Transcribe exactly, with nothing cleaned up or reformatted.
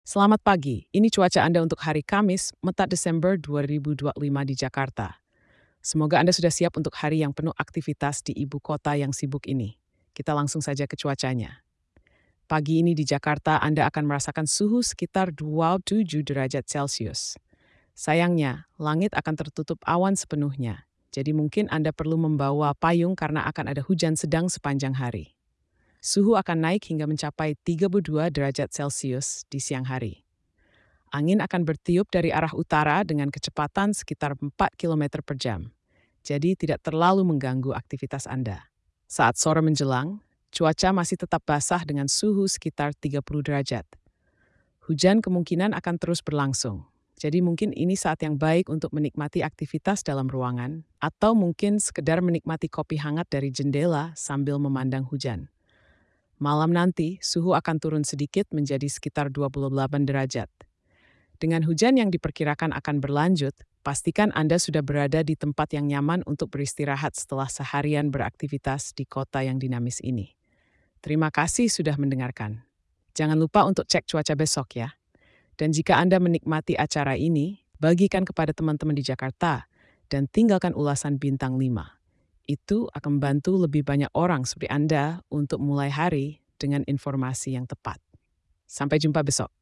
Selamat pagi, ini cuaca Anda untuk hari Kamis, empat Desember dua ribu dua puluh lima di Jakarta. Semoga Anda sudah siap untuk hari yang penuh aktivitas di ibu kota yang sibuk ini. Kita langsung saja ke cuacanya. Pagi ini di Jakarta Anda akan merasakan suhu sekitar dua puluh tujuh derajat Celcius. Sayangnya, langit akan tertutup awan sepenuhnya. Jadi mungkin Anda perlu membawa payung karena akan ada hujan sedang sepanjang hari. Suhu akan naik hingga mencapai tiga puluh dua derajat Celcius di siang hari. Angin akan bertiup dari arah utara dengan kecepatan sekitar empat kilometer per jam, jadi tidak terlalu mengganggu aktivitas Anda. Saat sore menjelang, cuaca masih tetap basah dengan suhu sekitar tiga puluh derajat. Hujan kemungkinan akan terus berlangsung, jadi mungkin ini saat yang baik untuk menikmati aktivitas dalam ruangan, atau mungkin sekedar menikmati kopi hangat dari jendela sambil memandang hujan. Malam nanti, suhu akan turun sedikit menjadi sekitar dua puluh delapan derajat. Dengan hujan yang diperkirakan akan berlanjut, pastikan Anda sudah berada di tempat yang nyaman untuk beristirahat setelah seharian beraktivitas di kota yang dinamis ini. Terima kasih sudah mendengarkan. Jangan lupa untuk cek cuaca besok ya. Dan jika Anda menikmati acara ini, bagikan kepada teman-teman di Jakarta dan tinggalkan ulasan bintang lima. Itu akan membantu lebih banyak orang seperti Anda untuk mulai hari dengan informasi yang tepat. Sampai jumpa besok.